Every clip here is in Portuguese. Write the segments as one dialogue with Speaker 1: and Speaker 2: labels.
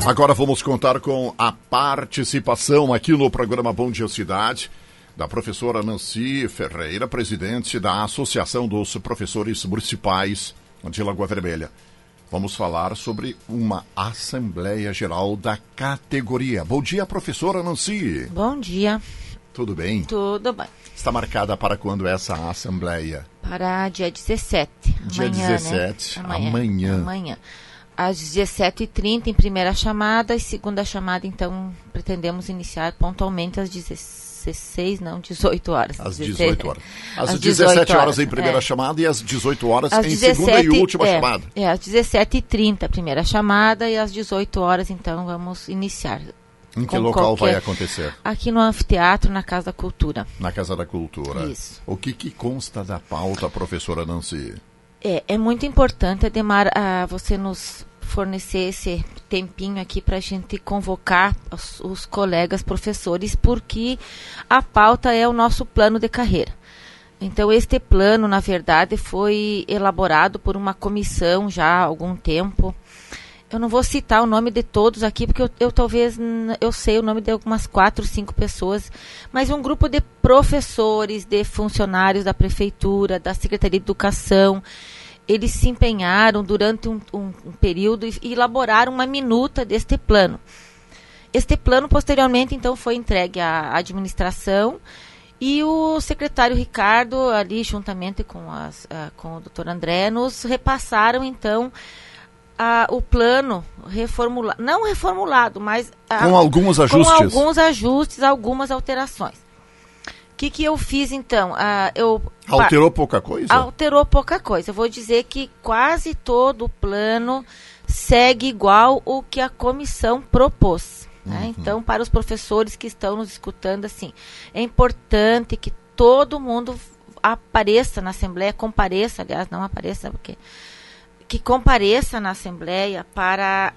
Speaker 1: Agora vamos contar com a participação aqui no programa Bom Dia Cidade da professora Nancy Ferreira, presidente da Associação dos Professores Municipais de Lagoa Vermelha. Vamos falar sobre uma Assembleia Geral da categoria. Bom dia, professora Nancy.
Speaker 2: Bom dia.
Speaker 1: Tudo bem?
Speaker 2: Tudo bem.
Speaker 1: Está marcada para quando essa Assembleia?
Speaker 2: Para dia 17.
Speaker 1: Dia
Speaker 2: amanhã,
Speaker 1: 17,
Speaker 2: né?
Speaker 1: amanhã.
Speaker 2: Às 17h30 em primeira chamada e segunda chamada, então, pretendemos iniciar pontualmente às 18 horas.
Speaker 1: Às 18 horas. Às 17 horas em primeira chamada e às 18 horas em segunda e última chamada.
Speaker 2: Às 17h30 a primeira chamada e às 18 horas, então, vamos iniciar.
Speaker 1: Em que local vai acontecer?
Speaker 2: Aqui no Anfiteatro, na Casa da Cultura.
Speaker 1: Na Casa da Cultura.
Speaker 2: Isso.
Speaker 1: O que consta da pauta, professora Nancy?
Speaker 2: É muito importante, Ademar, você nos fornecer esse tempinho aqui para a gente convocar os colegas professores, porque a pauta é o nosso plano de carreira. Então, este plano, na verdade, foi elaborado por uma comissão já há algum tempo. Eu não vou citar o nome de todos aqui, porque eu sei o nome de algumas 4, 5 pessoas, mas um grupo de professores, de funcionários da prefeitura, da Secretaria de Educação. Eles se empenharam durante um período e elaboraram uma minuta deste plano. Este plano, posteriormente, então, foi entregue à administração e o secretário Ricardo, ali, juntamente com o doutor André, nos repassaram, então, o plano não reformulado, mas
Speaker 1: com alguns ajustes.
Speaker 2: Com alguns ajustes, algumas alterações. O que eu fiz, então?
Speaker 1: Alterou pouca coisa?
Speaker 2: Alterou pouca coisa. Eu vou dizer que quase todo o plano segue igual o que a comissão propôs. Né? Então, para os professores que estão nos escutando, assim, é importante que todo mundo apareça na Assembleia, compareça, aliás, não apareça, que compareça na Assembleia para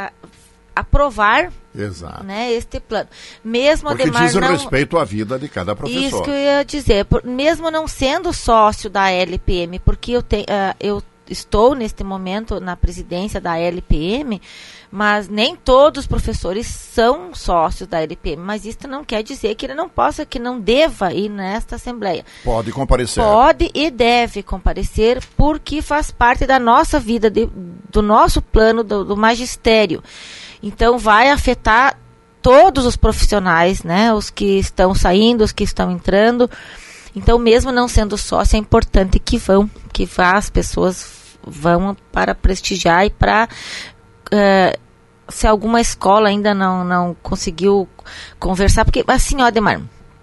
Speaker 2: aprovar, né, este plano. Mesmo
Speaker 1: porque
Speaker 2: Ademar,
Speaker 1: diz respeito à vida de cada professor.
Speaker 2: Isso que eu ia dizer, mesmo não sendo sócio da LPM, porque eu estou neste momento na presidência da LPM, mas nem todos os professores são sócios da LPM, mas isso não quer dizer que ele não possa, que não deva ir nesta Assembleia.
Speaker 1: Pode comparecer.
Speaker 2: Pode e deve comparecer, porque faz parte da nossa vida, do nosso plano, do magistério. Então, vai afetar todos os profissionais, né? Os que estão saindo, os que estão entrando. Então, mesmo não sendo sócio, é importante que as pessoas vão para prestigiar e para... se alguma escola ainda não conseguiu conversar, porque, assim, ó, Ademar,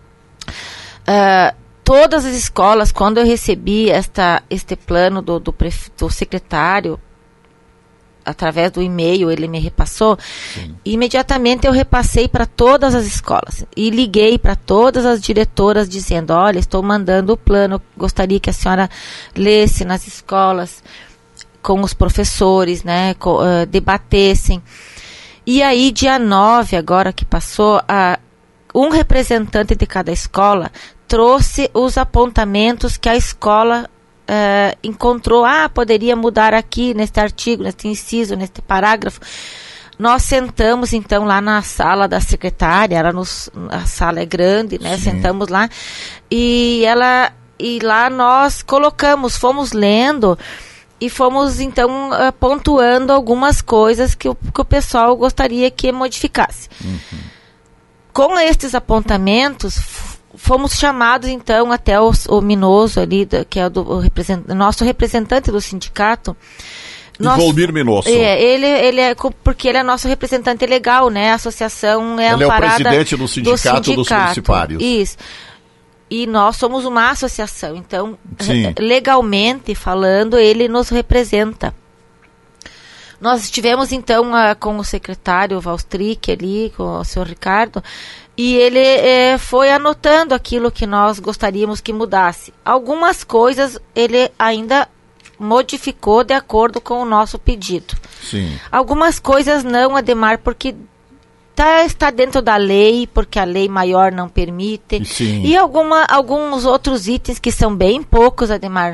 Speaker 2: todas as escolas, quando eu recebi este plano do secretário, através do e-mail, ele me repassou. Sim. Imediatamente eu repassei para todas as escolas e liguei para todas as diretoras dizendo, olha, estou mandando o plano, gostaria que a senhora lesse nas escolas com os professores, né, debatessem. E aí, dia 9, agora que passou, um representante de cada escola trouxe os apontamentos que a escola encontrou, poderia mudar aqui neste artigo, neste inciso, neste parágrafo. Nós sentamos então lá na sala da secretária, a sala é grande, né? Sim. Sentamos lá e lá nós fomos lendo e fomos então pontuando algumas coisas que o pessoal gostaria que modificasse. Uhum. Com estes apontamentos, fomos chamados, então, até o Minoso ali, que é nosso representante do sindicato.
Speaker 1: Volmir Minoso.
Speaker 2: Porque ele é nosso representante legal, né? A associação é amparada...
Speaker 1: Ele é o presidente do sindicato dos municipários.
Speaker 2: Isso. E nós somos uma associação, então, legalmente falando, ele nos representa. Nós estivemos, então, com o secretário Valstrick ali, com o senhor Ricardo, e ele foi anotando aquilo que nós gostaríamos que mudasse. Algumas coisas ele ainda modificou de acordo com o nosso pedido.
Speaker 1: Sim.
Speaker 2: Algumas coisas não, Ademar, porque está dentro da lei, porque a lei maior não permite.
Speaker 1: Sim.
Speaker 2: E alguns outros itens que são bem poucos, Ademar,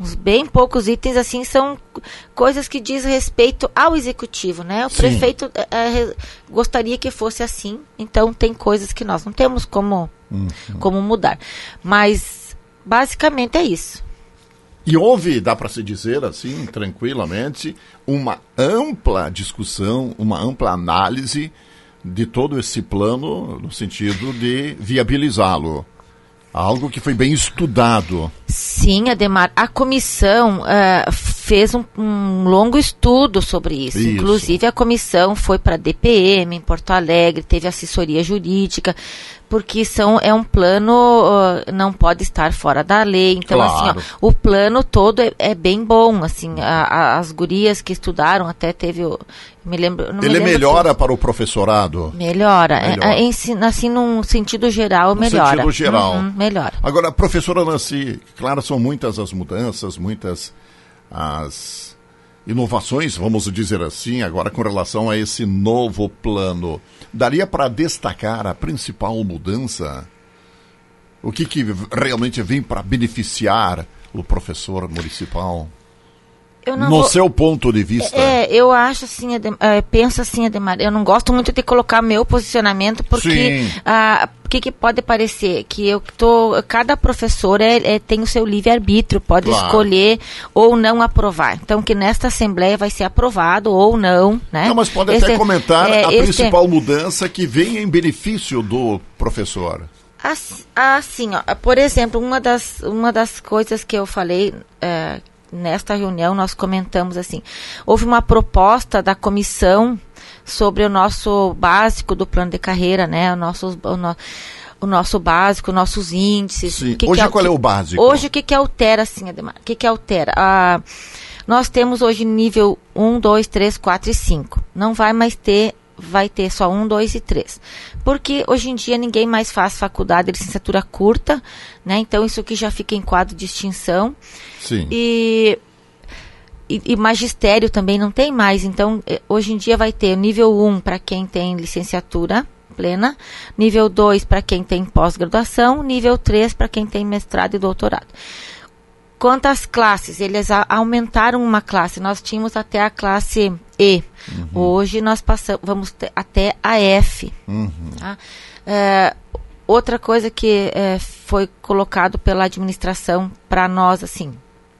Speaker 2: uns bem poucos itens, assim, são coisas que diz respeito ao executivo, né? O prefeito gostaria que fosse assim, então tem coisas que nós não temos como mudar. Mas, basicamente, é isso.
Speaker 1: E houve, dá para se dizer assim, tranquilamente, uma ampla discussão, uma ampla análise de todo esse plano no sentido de viabilizá-lo. Algo que foi bem estudado.
Speaker 2: Sim, Ademar. A comissão fez um longo estudo sobre isso. Inclusive, a comissão foi para a DPM em Porto Alegre, teve assessoria jurídica, porque é um plano, não pode estar fora da lei. Então,
Speaker 1: claro.
Speaker 2: assim, o plano todo é bem bom. Assim, as gurias que estudaram, até teve... Ele
Speaker 1: melhora para o professorado?
Speaker 2: Melhora. Assim, num sentido geral, melhora.
Speaker 1: No sentido geral.
Speaker 2: Melhora.
Speaker 1: Agora, professora Nancy, claro, são muitas as mudanças, muitas as inovações, vamos dizer assim, agora com relação a esse novo plano. Daria para destacar a principal mudança? O que realmente vem para beneficiar o professor municipal? Seu ponto de vista.
Speaker 2: Eu acho assim, penso assim, Ademar, eu não gosto muito de colocar meu posicionamento, porque o que pode parecer? Que cada professor tem o seu livre-arbítrio, pode escolher ou não aprovar. Então, que nesta Assembleia vai ser aprovado ou não, né?
Speaker 1: Não, mas pode até comentar a principal mudança que vem em benefício do professor.
Speaker 2: Assim, por exemplo, uma das coisas que eu falei... Nesta reunião nós comentamos assim, houve uma proposta da comissão sobre o nosso básico do plano de carreira, né? O nosso básico, nossos índices.
Speaker 1: Hoje qual é o básico?
Speaker 2: Hoje o que altera, assim, Ademar? O que altera? Nós temos hoje nível 1, 2, 3, 4 e 5. Não vai mais ter, vai ter só 1, 2 e 3. Porque hoje em dia ninguém mais faz faculdade de licenciatura curta, né? Então isso aqui já fica em quadro de extinção.
Speaker 1: Sim.
Speaker 2: E magistério também não tem mais. Então, hoje em dia vai ter nível 1 para quem tem licenciatura plena, nível 2 para quem tem pós-graduação, nível 3 para quem tem mestrado e doutorado. Quanto às classes, eles aumentaram uma classe. Nós tínhamos até a classe E. Hoje nós vamos até a F. Tá? Outra coisa que foi colocado pela administração para nós, assim,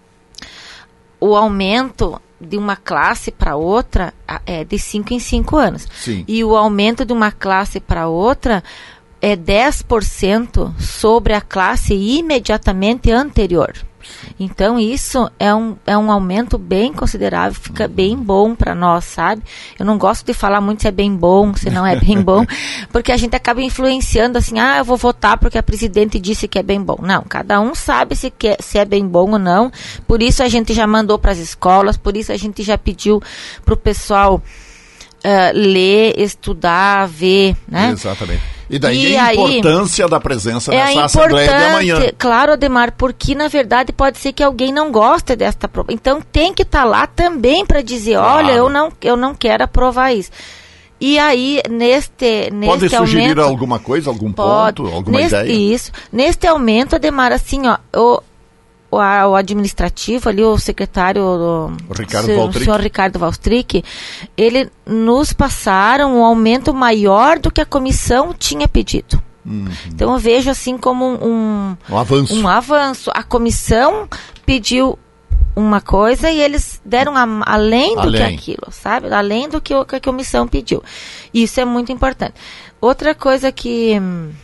Speaker 2: o aumento de uma classe para outra é de 5 em 5 anos.
Speaker 1: Sim.
Speaker 2: E o aumento de uma classe para outra é 10% sobre a classe imediatamente anterior. Então, isso é um aumento bem considerável, fica bem bom para nós, sabe? Eu não gosto de falar muito se é bem bom, se não é bem bom, porque a gente acaba influenciando assim, eu vou votar porque a presidente disse que é bem bom. Não, cada um sabe se é bem bom ou não, por isso a gente já mandou para as escolas, por isso a gente já pediu para o pessoal ler, estudar, ver, né?
Speaker 1: Exatamente. E daí a importância da presença nessa Assembleia de amanhã.
Speaker 2: Claro, Ademar, porque na verdade pode ser que alguém não goste desta prova. Então tem que estar lá também para dizer, olha, eu não quero aprovar isso. E aí, neste
Speaker 1: pode sugerir
Speaker 2: aumento,
Speaker 1: alguma coisa, algum ponto, alguma ideia?
Speaker 2: Isso. Neste aumento, Ademar, assim, o administrativo ali, o secretário, o senhor Ricardo Valstric, ele nos passaram um aumento maior do que a comissão tinha pedido. Então eu vejo assim como um avanço. A comissão pediu uma coisa e eles deram além do que aquilo, sabe? Além do que a comissão pediu. Isso é muito importante. Outra coisa que...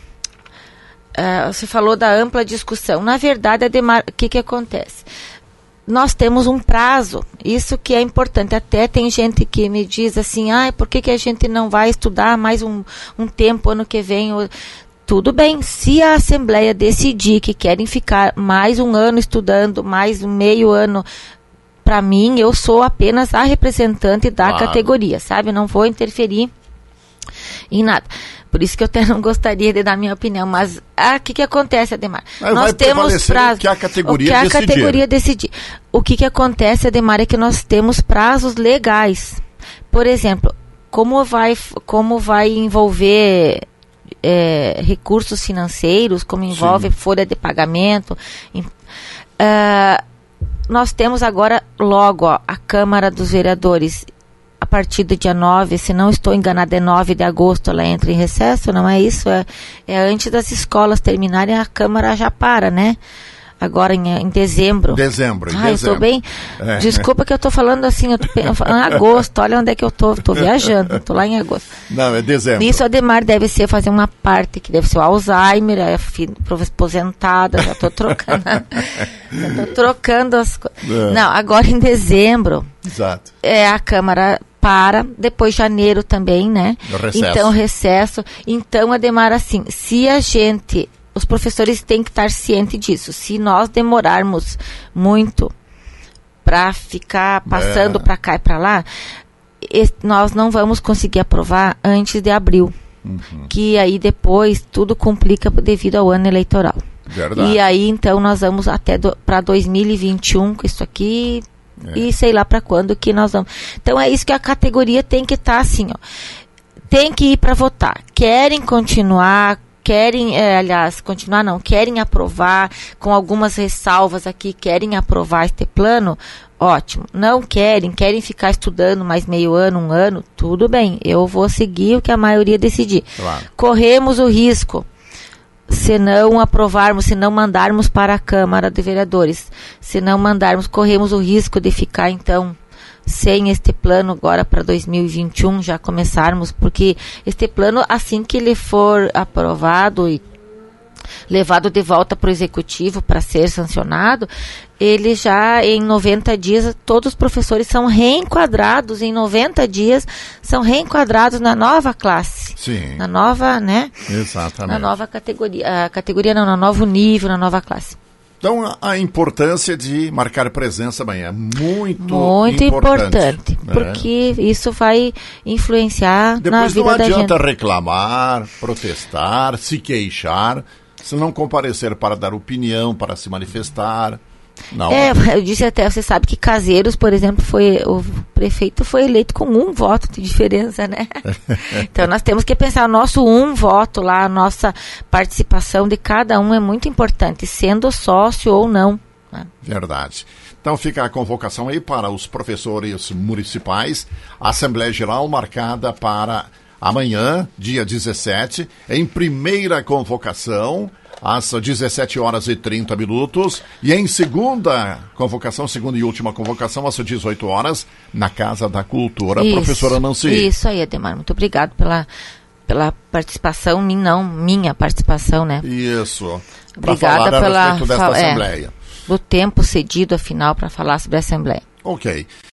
Speaker 2: você falou da ampla discussão. Na verdade, o que acontece? Nós temos um prazo, isso que é importante. Até tem gente que me diz assim, por que a gente não vai estudar mais um tempo ano que vem? Tudo bem, se a Assembleia decidir que querem ficar mais um ano estudando, mais meio ano, para mim, eu sou apenas a representante da categoria, sabe? Não vou interferir em nada. Por isso que eu até não gostaria de dar minha opinião. Mas o que acontece, Ademar? Nós temos prazo.
Speaker 1: Que a categoria
Speaker 2: decidir. O que acontece, Ademar, é que nós temos prazos legais. Por exemplo, como vai envolver recursos financeiros, como envolve folha de pagamento. nós temos agora logo a Câmara dos Vereadores, a partir do dia 9, se não estou enganada, é 9 de agosto, ela entra em recesso, não é isso? É antes das escolas terminarem, a Câmara já para, né? Agora em dezembro.
Speaker 1: Dezembro.
Speaker 2: Eu estou bem. Desculpa que eu estou falando assim, eu estou falando em agosto, olha onde é que eu estou viajando, estou lá em agosto.
Speaker 1: Não, é dezembro.
Speaker 2: Isso, Ademar, deve ser fazer uma parte, que deve ser o Alzheimer, aposentada, já estou trocando. Já estou trocando as coisas. Não, agora em dezembro.
Speaker 1: Exato.
Speaker 2: A Câmara para, depois janeiro também, né?
Speaker 1: Recesso.
Speaker 2: Então, recesso. Então, Ademar, assim, se a gente... Os professores têm que estar cientes disso. Se nós demorarmos muito para ficar passando para cá e para lá, nós não vamos conseguir aprovar antes de abril. Que aí depois tudo complica devido ao ano eleitoral.
Speaker 1: Verdade.
Speaker 2: E aí, então, nós vamos até para 2021 com isso aqui e sei lá para quando que nós vamos. Então, é isso que a categoria tem que estar assim, ó. Tem que ir para votar. Querem continuar... querem aprovar, com algumas ressalvas aqui, querem aprovar este plano, ótimo. Não querem ficar estudando mais meio ano, um ano, tudo bem, eu vou seguir o que a maioria decidir.
Speaker 1: Claro.
Speaker 2: Corremos o risco, se não aprovarmos, se não mandarmos para a Câmara de Vereadores, se não mandarmos, corremos o risco de ficar, então, sem este plano agora para 2021 já começarmos, porque este plano, assim que ele for aprovado e levado de volta para o Executivo para ser sancionado, ele já em 90 dias, todos os professores são reenquadrados, em 90 dias são reenquadrados na nova classe.
Speaker 1: Sim.
Speaker 2: Na nova, né?
Speaker 1: Exatamente.
Speaker 2: Na nova categoria no novo nível, na nova classe.
Speaker 1: Então, a importância de marcar presença amanhã é
Speaker 2: muito importante, porque isso vai influenciar na vida da gente.
Speaker 1: Depois não adianta reclamar, protestar, se queixar, se não comparecer para dar opinião, para se manifestar. Não.
Speaker 2: Eu disse até, você sabe que Caseiros, por exemplo, o prefeito foi eleito com 1 voto de diferença, né? Então nós temos que pensar, o nosso 1 voto lá, a nossa participação de cada um é muito importante, sendo sócio ou não. Né?
Speaker 1: Verdade. Então fica a convocação aí para os professores municipais, a Assembleia Geral marcada para amanhã, dia 17, em primeira convocação, às 17h30, e em segunda convocação, segunda e última convocação, às 18h, na Casa da Cultura.
Speaker 2: Isso,
Speaker 1: professora Nancy.
Speaker 2: Isso aí, Ademar, muito obrigado pela participação, minha participação, né?
Speaker 1: Isso.
Speaker 2: Obrigada
Speaker 1: pela a respeito desta Assembleia.
Speaker 2: Do tempo cedido, afinal, para falar sobre a Assembleia.
Speaker 1: Ok.